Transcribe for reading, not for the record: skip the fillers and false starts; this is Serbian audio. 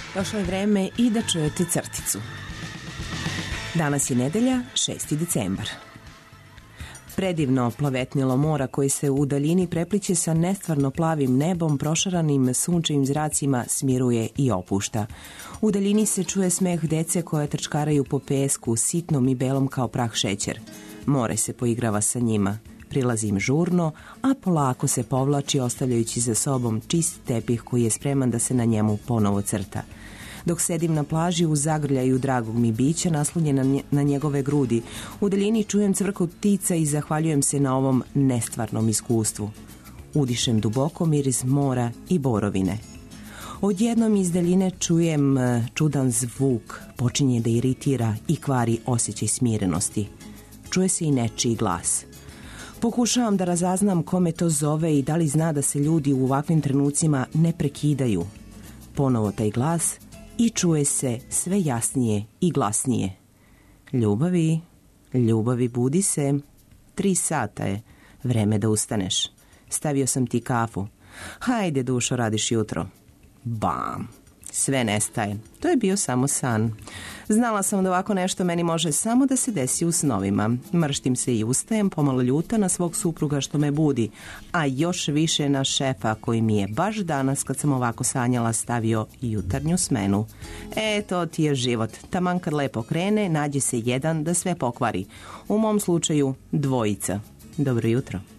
Došlo je vreme i da čujete crticu. Danas je nedelja, 6. decembar. Predivno plavetnilo mora koji se u daljini prepliće sa nestvarno plavim nebom, prošaranim sunčevim zracima, smiruje i opušta. U daljini se čuje smeh dece koje trčkaraju po pesku, sitnom i belom kao prah šećer. More se poigrava sa njima. Prilazi im žurno, a polako se povlači ostavljajući za sobom čist tepih koji je spreman da se na njemu ponovo crta. Dok sedim na plaži u zagrljaju dragog mi bića naslonjena na njegove grudi, u daljini čujem cvrkot ptica i zahvaljujem se na ovom nestvarnom iskustvu. Udišem duboko miris mora i borovine. Odjednom iz daljine čujem čudan zvuk, počinje da iritira i kvari osjećaj smirenosti. Čuje se i nečiji glas. Pokušavam da razaznam kome to zove i da li zna da se ljudi u ovakvim trenucima ne prekidaju. Ponovo taj glas i čuje se sve jasnije i glasnije. Ljubavi, ljubavi, budi se. 3 sata je, vreme da ustaneš. Stavio sam ti kafu. Hajde, dušo, radiš jutro. Bam! Sve nestaje. To je bio samo san. Znala sam da ovako nešto meni može samo da se desi u snovima. Mrštim se i ustajem, pomalo ljuta na svog supruga što me budi, a još više na šefa koji mi je baš danas kad sam ovako sanjala stavio jutarnju smenu. To ti je život. Taman kad lepo krene, nađe se jedan da sve pokvari. U mom slučaju 2. Dobro jutro.